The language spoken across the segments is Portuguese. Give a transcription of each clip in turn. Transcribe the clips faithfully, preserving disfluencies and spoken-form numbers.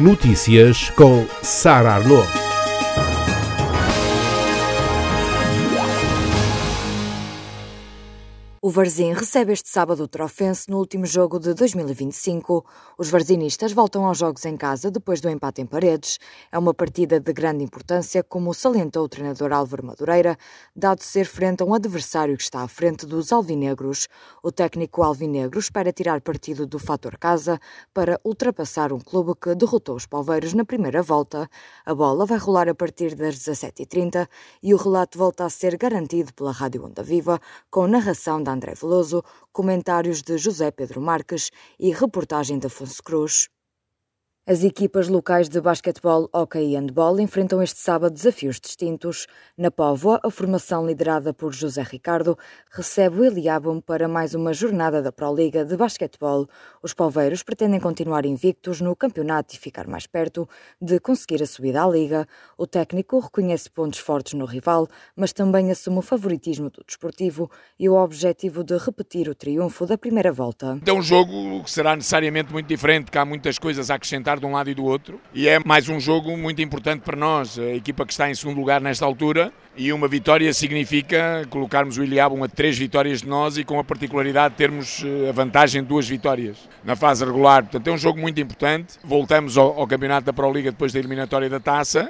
Notícias com Sara Arnaud. O Varzim recebe este sábado o Trofense no último jogo de dois mil e vinte e cinco. Os varzinistas voltam aos jogos em casa depois do empate em Paredes. É uma partida de grande importância, como salientou o treinador Álvaro Madureira, dado ser frente a um adversário que está à frente dos alvinegros. O técnico alvinegro espera tirar partido do fator casa para ultrapassar um clube que derrotou os Poveiros na primeira volta. A bola vai rolar a partir das dezassete e trinta e o relato volta a ser garantido pela Rádio Onda Viva, com narração da André Veloso, comentários de José Pedro Marques e reportagem de Afonso Cruz. As equipas locais de basquetebol, hóquei e handball enfrentam este sábado desafios distintos. Na Póvoa, a formação liderada por José Ricardo recebe o Eliabum para mais uma jornada da Proliga de basquetebol. Os poveiros pretendem continuar invictos no campeonato e ficar mais perto de conseguir a subida à Liga. O técnico reconhece pontos fortes no rival, mas também assume o favoritismo do desportivo e o objetivo de repetir o triunfo da primeira volta. É um jogo que será necessariamente muito diferente, que há muitas coisas a acrescentar de um lado e do outro, e é mais um jogo muito importante para nós, a equipa que está em segundo lugar nesta altura, e uma vitória significa colocarmos o Eliabum a três vitórias de nós e com a particularidade de termos a vantagem de duas vitórias na fase regular. Portanto, é um jogo muito importante. Voltamos ao, ao campeonato da Proliga depois da eliminatória da Taça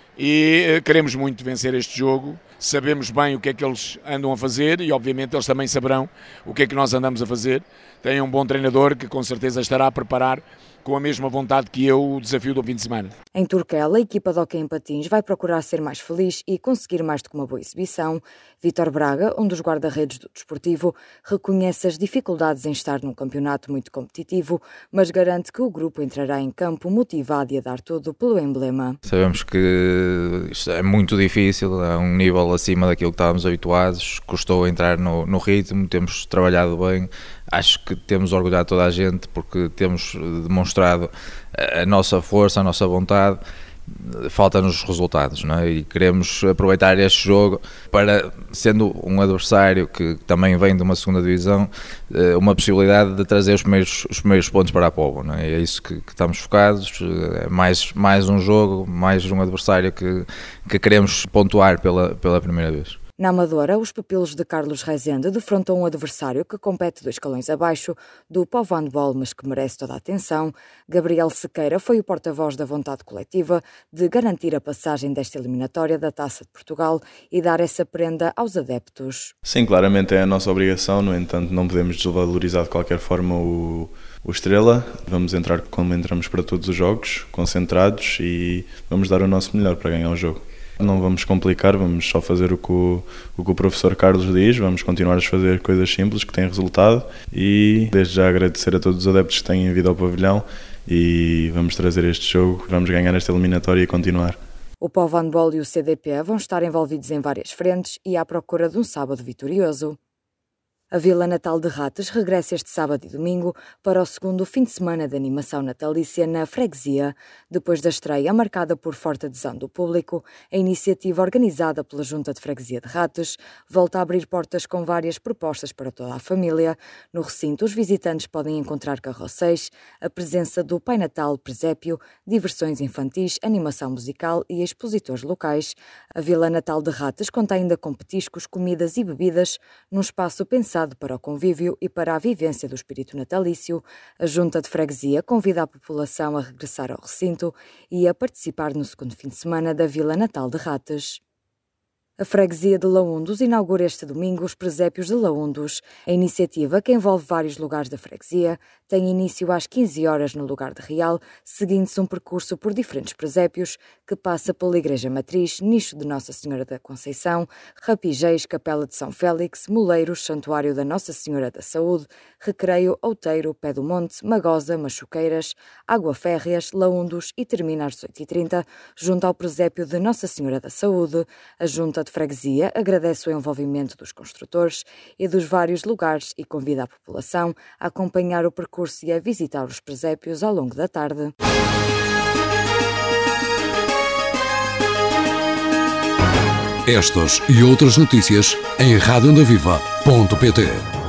e queremos muito vencer este jogo. Sabemos bem o que é que eles andam a fazer e obviamente eles também saberão o que é que nós andamos a fazer. Tem um bom treinador que com certeza estará a preparar com a mesma vontade que eu o desafio do fim de semana. Em Turquela, a equipa de hóquei em patins vai procurar ser mais feliz e conseguir mais do que uma boa exibição. Vítor Braga, um dos guarda-redes do desportivo, reconhece as dificuldades em estar num campeonato muito competitivo, mas garante que o grupo entrará em campo motivado e a dar tudo pelo emblema. Sabemos que isto é muito difícil, é um nível acima daquilo que estávamos habituados, custou entrar no, no ritmo, temos trabalhado bem. Acho que temos orgulhado toda a gente porque temos demonstrado a nossa força, a nossa vontade. Faltam-nos os resultados, não é? E queremos aproveitar este jogo para, sendo um adversário que também vem de uma segunda divisão, uma possibilidade de trazer os primeiros, os primeiros pontos para a Póvoa, não é? E é isso que, que estamos focados, é mais, mais um jogo, mais um adversário que, que queremos pontuar pela, pela primeira vez. Na Amadora, os pupilos de Carlos Rezende defrontam um adversário que compete dois escalões abaixo do Póvoa Handball, mas que merece toda a atenção. Gabriel Sequeira foi o porta-voz da vontade coletiva de garantir a passagem desta eliminatória da Taça de Portugal e dar essa prenda aos adeptos. Sim, claramente é a nossa obrigação, no entanto não podemos desvalorizar de qualquer forma o, o Estrela. Vamos entrar como entramos para todos os jogos, concentrados, e vamos dar o nosso melhor para ganhar o jogo. Não vamos complicar, vamos só fazer o que o, o que o professor Carlos diz, vamos continuar a fazer coisas simples que têm resultado e desde já agradecer a todos os adeptos que têm vindo ao pavilhão e vamos trazer este jogo, vamos ganhar esta eliminatória e continuar. O Póvoa Handball e o C D P vão estar envolvidos em várias frentes e à procura de um sábado vitorioso. A Vila Natal de Rates regressa este sábado e domingo para o segundo fim de semana de animação natalícia na freguesia. Depois da estreia, marcada por forte adesão do público, a iniciativa organizada pela Junta de Freguesia de Rates volta a abrir portas com várias propostas para toda a família. No recinto, os visitantes podem encontrar carrosséis, a presença do Pai Natal presépio, diversões infantis, animação musical e expositores locais. A Vila Natal de Rates conta ainda com petiscos, comidas e bebidas num espaço pensado para o convívio e para a vivência do espírito natalício. A Junta de Freguesia convida a população a regressar ao recinto e a participar no segundo fim de semana da Vila Natal de Rates. A freguesia de Laundos inaugura este domingo os presépios de Laundos. A iniciativa, que envolve vários lugares da freguesia, tem início às quinze horas no lugar de Real, seguindo-se um percurso por diferentes presépios que passa pela Igreja Matriz, Nicho de Nossa Senhora da Conceição, Rapigéis, Capela de São Félix, Moleiros, Santuário da Nossa Senhora da Saúde, Recreio, Outeiro, Pé do Monte, Magosa, Machuqueiras, Água Férreas, Laundos e termina às dezoito e trinta junto ao presépio de Nossa Senhora da Saúde. A Junta de Freguesia agradece o envolvimento dos construtores e dos vários lugares e convida a população a acompanhar o percurso e a visitar os presépios ao longo da tarde. Estas e outras notícias em rádio onda viva ponto pt.